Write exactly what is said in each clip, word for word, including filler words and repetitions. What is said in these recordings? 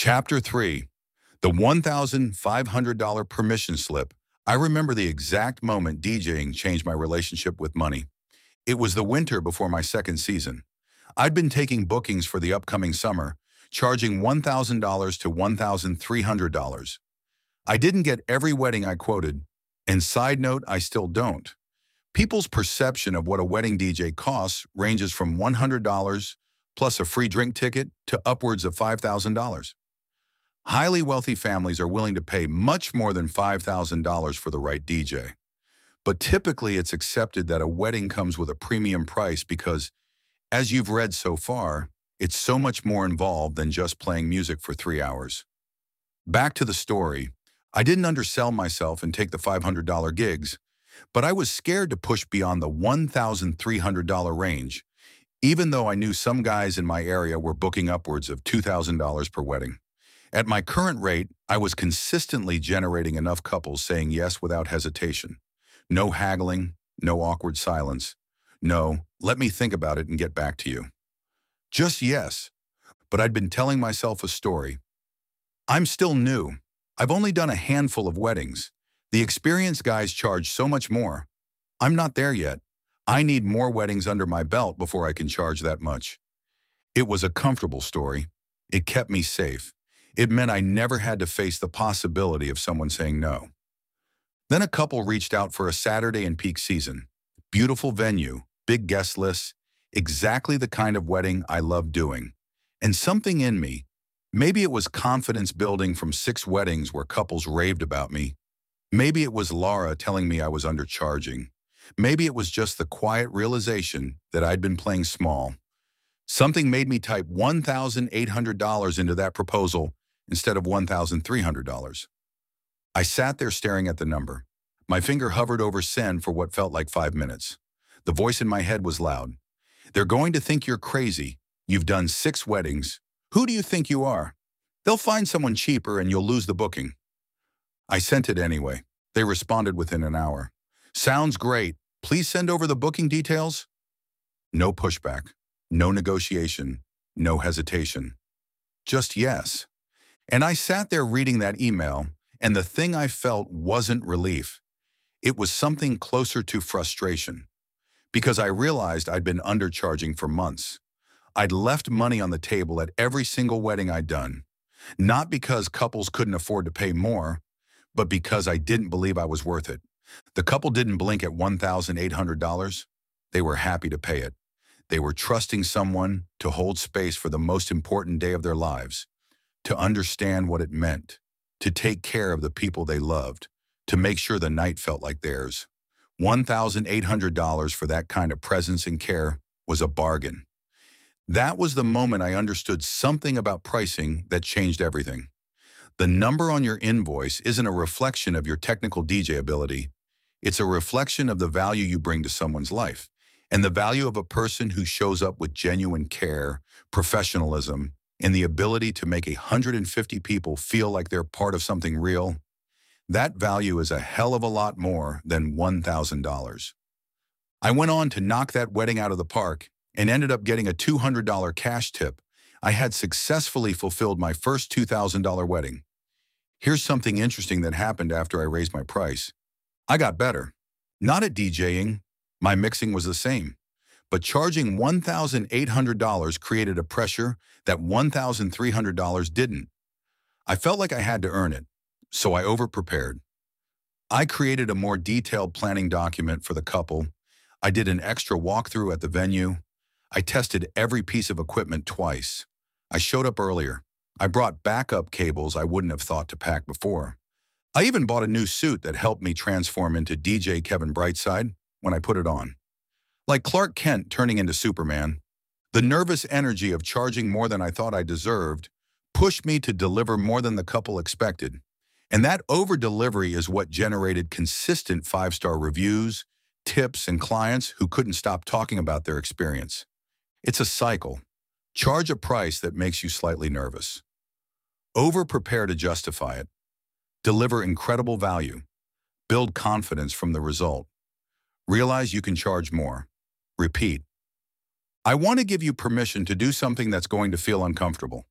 Chapter three, the one thousand five hundred dollars permission slip. I remember the exact moment DJing changed my relationship with money. It was the winter before my second season. I'd been taking bookings for the upcoming summer, charging one thousand dollars to one thousand three hundred dollars. I didn't get every wedding I quoted, and side note, I still don't. People's perception of what a wedding D J costs ranges from one hundred dollars plus a free drink ticket to upwards of five thousand dollars. Highly wealthy families are willing to pay much more than five thousand dollars for the right D J. But typically it's accepted that a wedding comes with a premium price because, as you've read so far, it's so much more involved than just playing music for three hours. Back to the story, I didn't undersell myself and take the five hundred dollar gigs, but I was scared to push beyond the one thousand three hundred dollar range, even though I knew some guys in my area were booking upwards of two thousand dollars per wedding. At my current rate, I was consistently generating enough couples saying yes without hesitation. No haggling, no awkward silence. No, let me think about it and get back to you. Just yes. But I'd been telling myself a story. I'm still new. I've only done a handful of weddings. The experienced guys charge so much more. I'm not there yet. I need more weddings under my belt before I can charge that much. It was a comfortable story. It kept me safe. It meant I never had to face the possibility of someone saying no. Then a couple reached out for a Saturday in peak season. Beautiful venue, big guest lists, exactly the kind of wedding I love doing. And something in me, maybe it was confidence building from six weddings where couples raved about me. Maybe it was Laura telling me I was undercharging. Maybe it was just the quiet realization that I'd been playing small. Something made me type one thousand eight hundred dollars into that proposal instead of one thousand three hundred dollars. I sat there staring at the number. My finger hovered over send for what felt like five minutes. The voice in my head was loud. They're going to think you're crazy. You've done six weddings. Who do you think you are? They'll find someone cheaper and you'll lose the booking. I sent it anyway. They responded within an hour. Sounds great. Please send over the booking details. No pushback, no negotiation, no hesitation. Just yes. And I sat there reading that email, and the thing I felt wasn't relief. It was something closer to frustration, because I realized I'd been undercharging for months. I'd left money on the table at every single wedding I'd done, not because couples couldn't afford to pay more, but because I didn't believe I was worth it. The couple didn't blink at one thousand eight hundred dollars. They were happy to pay it. They were trusting someone to hold space for the most important day of their lives, to understand what it meant, to take care of the people they loved, to make sure the night felt like theirs. one thousand eight hundred dollars for that kind of presence and care was a bargain. That was the moment I understood something about pricing that changed everything. The number on your invoice isn't a reflection of your technical D J ability. It's a reflection of the value you bring to someone's life, and the value of a person who shows up with genuine care, professionalism, and the ability to make one hundred fifty people feel like they're part of something real. That value is a hell of a lot more than one thousand dollars. I went on to knock that wedding out of the park and ended up getting a two hundred dollar cash tip. I had successfully fulfilled my first two thousand dollar wedding. Here's something interesting that happened after I raised my price. I got better. Not at DJing. My mixing was the same. But charging one thousand eight hundred dollars created a pressure that one thousand three hundred dollars didn't. I felt like I had to earn it, so I over-prepared. I created a more detailed planning document for the couple. I did an extra walkthrough at the venue. I tested every piece of equipment twice. I showed up earlier. I brought backup cables I wouldn't have thought to pack before. I even bought a new suit that helped me transform into D J Kevin Brightside when I put it on. Like Clark Kent turning into Superman, the nervous energy of charging more than I thought I deserved pushed me to deliver more than the couple expected. And that over-delivery is what generated consistent five-star reviews, tips, and clients who couldn't stop talking about their experience. It's a cycle. Charge a price that makes you slightly nervous. Over-prepare to justify it. Deliver incredible value. Build confidence from the result. Realize you can charge more. Repeat. I want to give you permission to do something that's going to feel uncomfortable.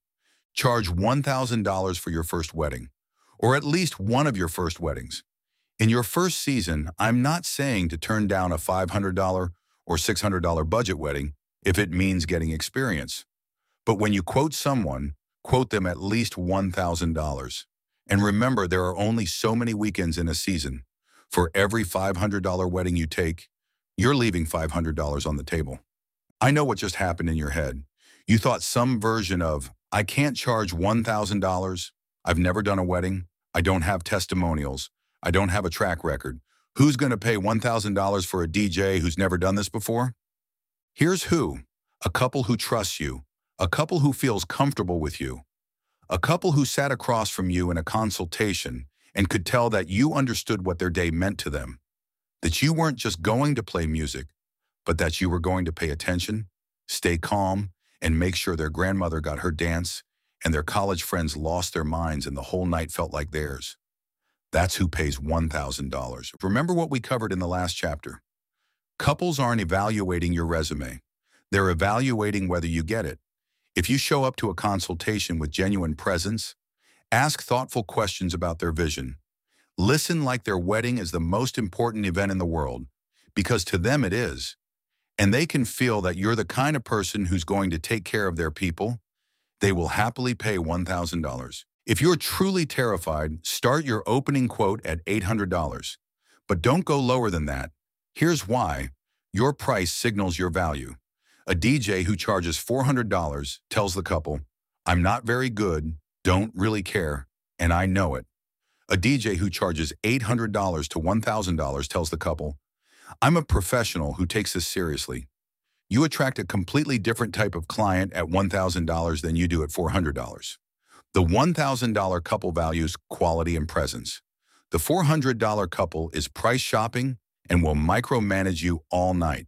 Charge one thousand dollars for your first wedding, or at least one of your first weddings. In your first season, I'm not saying to turn down a five hundred dollars or six hundred dollars budget wedding if it means getting experience. But when you quote someone, quote them at least one thousand dollars. And remember, there are only so many weekends in a season. For every five hundred dollars wedding you take, you're leaving five hundred dollars on the table. I know what just happened in your head. You thought some version of, I can't charge one thousand dollars, I've never done a wedding, I don't have testimonials, I don't have a track record. Who's going to pay one thousand dollars for a D J who's never done this before? Here's who. A couple who trusts you. A couple who feels comfortable with you. A couple who sat across from you in a consultation and could tell that you understood what their day meant to them. That you weren't just going to play music, but that you were going to pay attention, stay calm, and make sure their grandmother got her dance and their college friends lost their minds and the whole night felt like theirs. That's who pays one thousand dollars. Remember what we covered in the last chapter. Couples aren't evaluating your resume. They're evaluating whether you get it. If you show up to a consultation with genuine presence, ask thoughtful questions about their vision, listen like their wedding is the most important event in the world, because to them it is, and they can feel that you're the kind of person who's going to take care of their people, they will happily pay one thousand dollars. If you're truly terrified, start your opening quote at eight hundred dollars. But don't go lower than that. Here's why. Your price signals your value. A D J who charges four hundred dollars tells the couple, I'm not very good, don't really care, and I know it. A D J who charges eight hundred dollars to one thousand dollars tells the couple, I'm a professional who takes this seriously. You attract a completely different type of client at one thousand dollars than you do at four hundred dollars. The one thousand dollar couple values quality and presence. The four hundred dollar couple is price shopping and will micromanage you all night.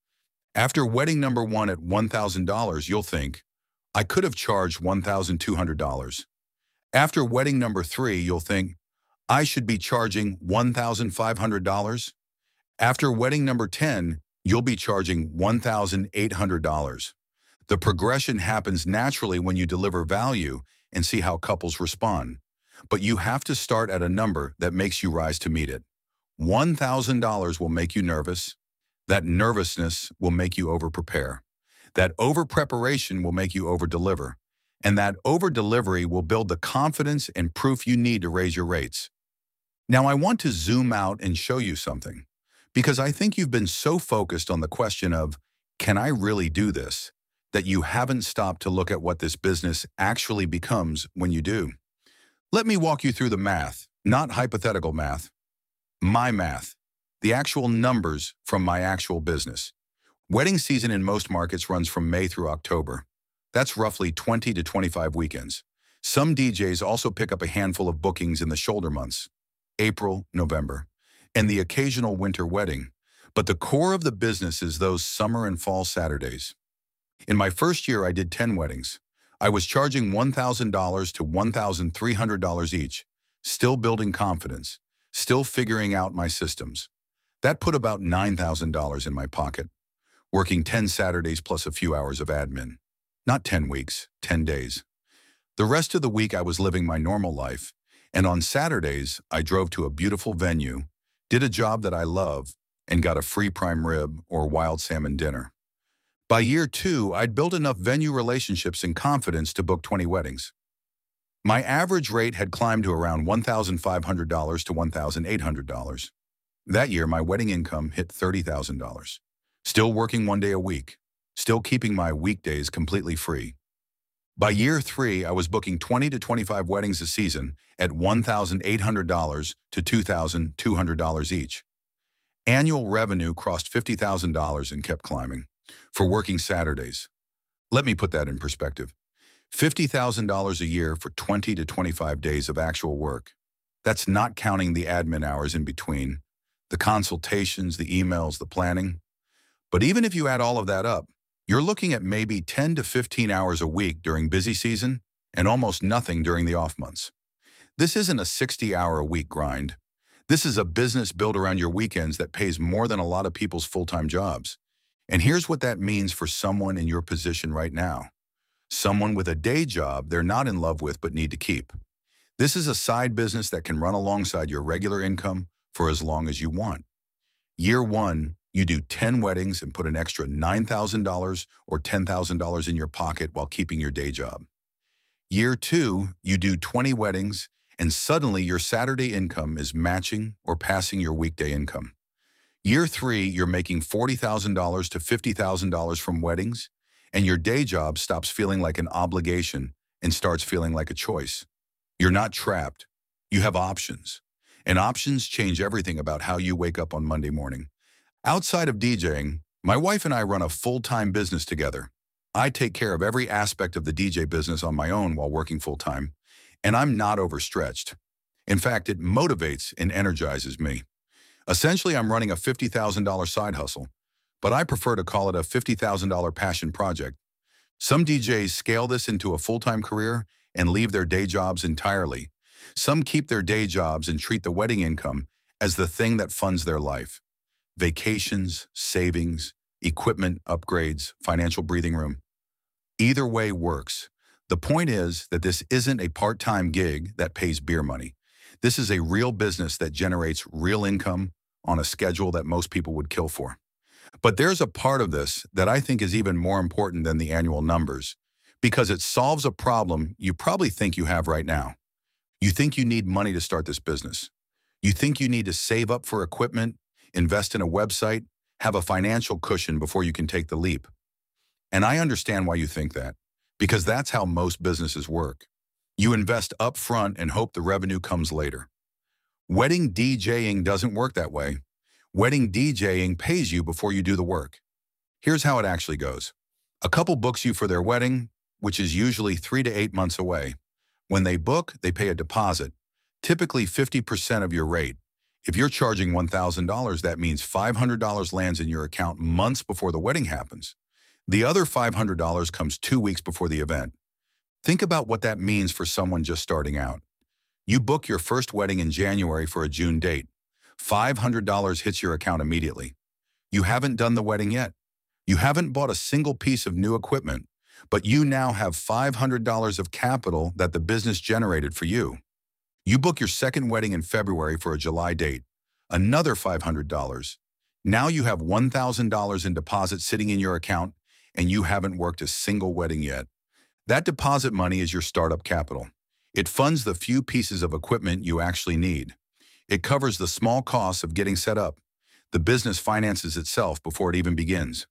After wedding number one at one thousand dollars, you'll think, I could have charged one thousand two hundred dollars. After wedding number three, you'll think, I should be charging one thousand five hundred dollars. After wedding number ten, you'll be charging one thousand eight hundred dollars. The progression happens naturally when you deliver value and see how couples respond. But you have to start at a number that makes you rise to meet it. one thousand dollars will make you nervous. That nervousness will make you over-prepare. That over-preparation will make you over-deliver. And that over-delivery will build the confidence and proof you need to raise your rates. Now, I want to zoom out and show you something, because I think you've been so focused on the question of, can I really do this, that you haven't stopped to look at what this business actually becomes when you do. Let me walk you through the math, not hypothetical math. My math, the actual numbers from my actual business. Wedding season in most markets runs from May through October. That's roughly twenty to twenty-five weekends. Some D Js also pick up a handful of bookings in the shoulder months, April, November, and the occasional winter wedding. But the core of the business is those summer and fall Saturdays. In my first year, I did ten weddings. I was charging one thousand dollars to one thousand three hundred dollars each, still building confidence, still figuring out my systems. That put about nine thousand dollars in my pocket, working ten Saturdays plus a few hours of admin. Not ten weeks, ten days. The rest of the week I was living my normal life, and on Saturdays I drove to a beautiful venue, did a job that I love, and got a free prime rib or wild salmon dinner. By year two, I'd built enough venue relationships and confidence to book twenty weddings. My average rate had climbed to around one thousand five hundred dollars to one thousand eight hundred dollars. That year, my wedding income hit thirty thousand dollars. Still working one day a week. Still keeping my weekdays completely free. By year three, I was booking twenty to twenty-five weddings a season at one thousand eight hundred dollars to two thousand two hundred dollars each. Annual revenue crossed fifty thousand dollars and kept climbing. For working Saturdays. Let me put that in perspective. fifty thousand dollars a year for twenty to twenty-five days of actual work. That's not counting the admin hours in between, the consultations, the emails, the planning. But even if you add all of that up, you're looking at maybe ten to fifteen hours a week during busy season and almost nothing during the off months. This isn't a sixty hour a week grind. This is a business built around your weekends that pays more than a lot of people's full-time jobs. And here's what that means for someone in your position right now. someone with a day job they're not in love with but need to keep. This is a side business that can run alongside your regular income for as long as you want. Year one, you do ten weddings and put an extra nine thousand dollars or ten thousand dollars in your pocket while keeping your day job. Year two, you do twenty weddings and suddenly your Saturday income is matching or passing your weekday income. Year three, you're making forty thousand dollars to fifty thousand dollars from weddings, and your day job stops feeling like an obligation and starts feeling like a choice. You're not trapped. You have options. And options change everything about how you wake up on Monday morning. Outside of DJing, my wife and I run a full-time business together. I take care of every aspect of the D J business on my own while working full-time, and I'm not overstretched. In fact, it motivates and energizes me. Essentially, I'm running a fifty thousand dollar side hustle, but I prefer to call it a fifty thousand dollar passion project. Some D Js scale this into a full-time career and leave their day jobs entirely. Some keep their day jobs and treat the wedding income as the thing that funds their life. Vacations, savings, equipment upgrades, financial breathing room. Either way works. The point is that this isn't a part-time gig that pays beer money. This is a real business that generates real income on a schedule that most people would kill for. But there's a part of this that I think is even more important than the annual numbers, because it solves a problem you probably think you have right now. You think you need money to start this business. You think you need to save up for equipment, invest in a website, have a financial cushion before you can take the leap. And I understand why you think that, because that's how most businesses work. You invest up front and hope the revenue comes later. Wedding DJing doesn't work that way. Wedding DJing pays you before you do the work. Here's how it actually goes. A couple books you for their wedding, which is usually three to eight months away. When they book, they pay a deposit, typically fifty percent of your rate. If you're charging one thousand dollars, that means five hundred dollars lands in your account months before the wedding happens. The other five hundred dollars comes two weeks before the event. Think about what that means for someone just starting out. You book your first wedding in January for a June date. five hundred dollars hits your account immediately. You haven't done the wedding yet. You haven't bought a single piece of new equipment, but you now have five hundred dollars of capital that the business generated for you. You book your second wedding in February for a July date, another five hundred dollars. Now you have one thousand dollars in deposit sitting in your account, and you haven't worked a single wedding yet. That deposit money is your startup capital. It funds the few pieces of equipment you actually need. It covers the small costs of getting set up. The business finances itself before it even begins.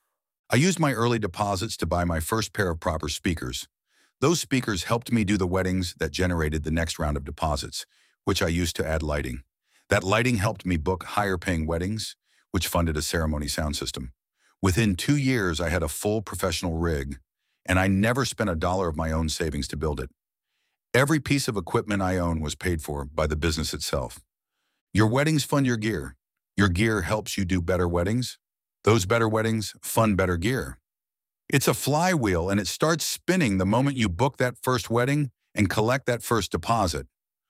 I used my early deposits to buy my first pair of proper speakers. Those speakers helped me do the weddings that generated the next round of deposits, which I used to add lighting. That lighting helped me book higher-paying weddings, which funded a ceremony sound system. Within two years, I had a full professional rig, and I never spent a dollar of my own savings to build it. Every piece of equipment I own was paid for by the business itself. Your weddings fund your gear. Your gear helps you do better weddings. Those better weddings fund better gear. It's a flywheel, and it starts spinning the moment you book that first wedding and collect that first deposit.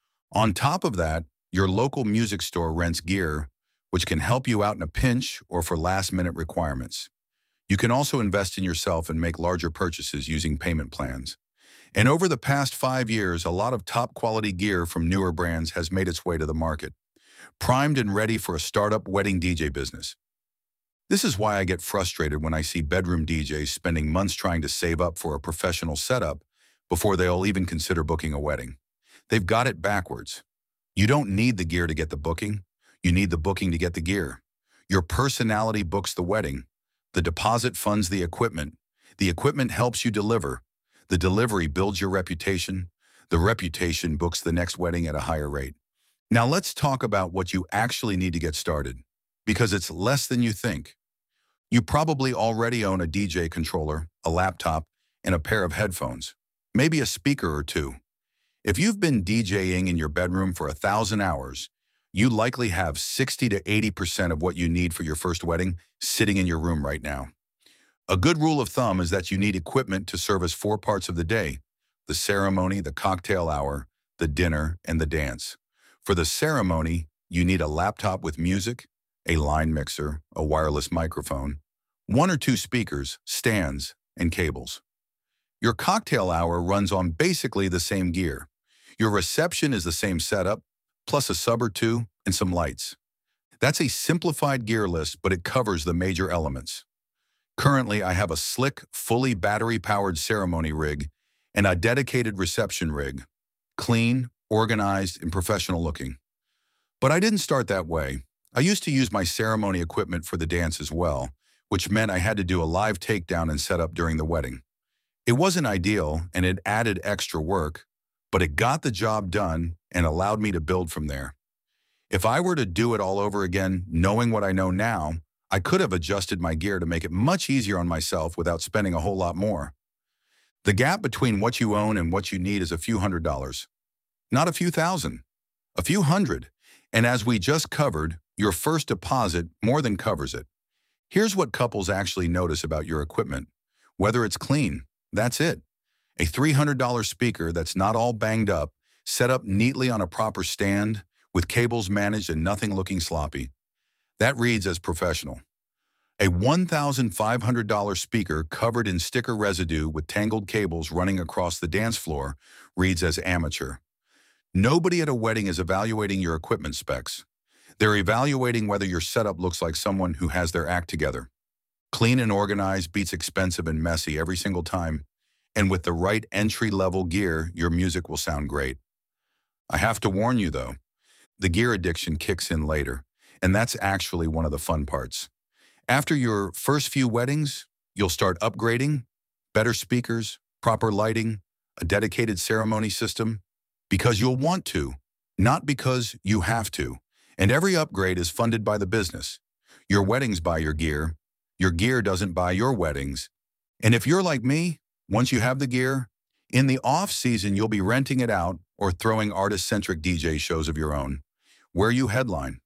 On top of that, your local music store rents gear, which can help you out in a pinch or for last-minute requirements. You can also invest in yourself and make larger purchases using payment plans. And over the past five years, a lot of top-quality gear from newer brands has made its way to the market, primed and ready for a startup wedding D J business. This is why I get frustrated when I see bedroom D Js spending months trying to save up for a professional setup before they'll even consider booking a wedding. They've got it backwards. You don't need the gear to get the booking. You need the booking to get the gear. Your personality books the wedding. The deposit funds the equipment. The equipment helps you deliver. The delivery builds your reputation. The reputation books the next wedding at a higher rate. Now let's talk about what you actually need to get started, because it's less than you think. You probably already own a D J controller, a laptop, and a pair of headphones, maybe a speaker or two. If you've been DJing in your bedroom for a thousand hours, you likely have sixty to eighty percent of what you need for your first wedding sitting in your room right now. A good rule of thumb is that you need equipment to service four parts of the day: the ceremony, the cocktail hour, the dinner, and the dance. For the ceremony, you need a laptop with music, a line mixer, a wireless microphone, one or two speakers, stands, and cables. Your cocktail hour runs on basically the same gear. Your reception is the same setup, plus a sub or two and some lights. That's a simplified gear list, but it covers the major elements. Currently, I have a slick, fully battery-powered ceremony rig and a dedicated reception rig. Clean, organized, and professional looking. But I didn't start that way. I used to use my ceremony equipment for the dance as well, which meant I had to do a live takedown and setup during the wedding. It wasn't ideal, and it added extra work, but it got the job done and allowed me to build from there. If I were to do it all over again, knowing what I know now, I could have adjusted my gear to make it much easier on myself without spending a whole lot more. The gap between what you own and what you need is a few hundred dollars. Not a few thousand, a few hundred. And as we just covered, your first deposit more than covers it. Here's what couples actually notice about your equipment. Whether it's clean, that's it. A three hundred dollar speaker that's not all banged up, set up neatly on a proper stand, with cables managed and nothing looking sloppy. That reads as professional. A one thousand five hundred dollar speaker covered in sticker residue with tangled cables running across the dance floor reads as amateur. Nobody at a wedding is evaluating your equipment specs. They're evaluating whether your setup looks like someone who has their act together. Clean and organized beats expensive and messy every single time, and with the right entry-level gear, your music will sound great. I have to warn you though, the gear addiction kicks in later, and that's actually one of the fun parts. After your first few weddings, you'll start upgrading, better speakers, proper lighting, a dedicated ceremony system, because you'll want to, not because you have to. And every upgrade is funded by the business. Your weddings buy your gear. Your gear doesn't buy your weddings. And if you're like me, once you have the gear, in the off-season you'll be renting it out or throwing artist-centric D J shows of your own, where you headline.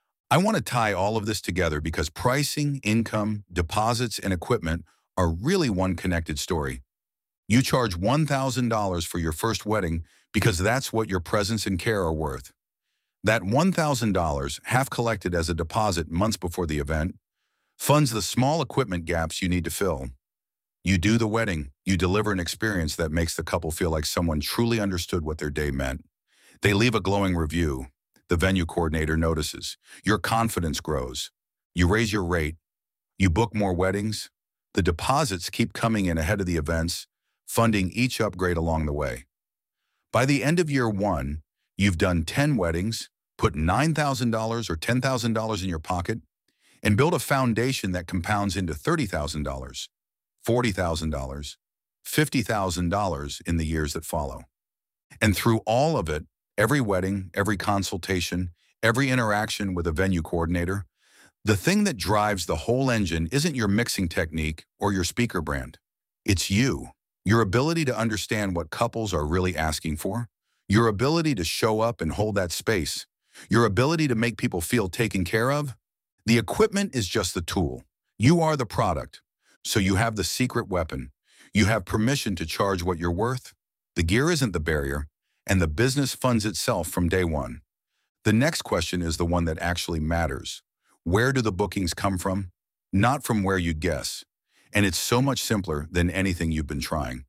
I want to tie all of this together because pricing, income, deposits, and equipment are really one connected story. You charge one thousand dollars for your first wedding because that's what your presence and care are worth. That one thousand dollars, half collected as a deposit months before the event, funds the small equipment gaps you need to fill. You do the wedding, you deliver an experience that makes the couple feel like someone truly understood what their day meant. They leave a glowing review. The venue coordinator notices. Your confidence grows. You raise your rate. You book more weddings. The deposits keep coming in ahead of the events, funding each upgrade along the way. By the end of year one, you've done ten weddings, put nine thousand dollars or ten thousand dollars in your pocket, and built a foundation that compounds into thirty thousand dollars, forty thousand dollars, fifty thousand dollars in the years that follow. And through all of it, every wedding, every consultation, every interaction with a venue coordinator, the thing that drives the whole engine isn't your mixing technique or your speaker brand. It's you, your ability to understand what couples are really asking for, your ability to show up and hold that space, your ability to make people feel taken care of. The equipment is just the tool. You are the product. So you have the secret weapon. You have permission to charge what you're worth. The gear isn't the barrier, and the business funds itself from day one. The next question is the one that actually matters. Where do the bookings come from? Not from where you guess. And it's so much simpler than anything you've been trying.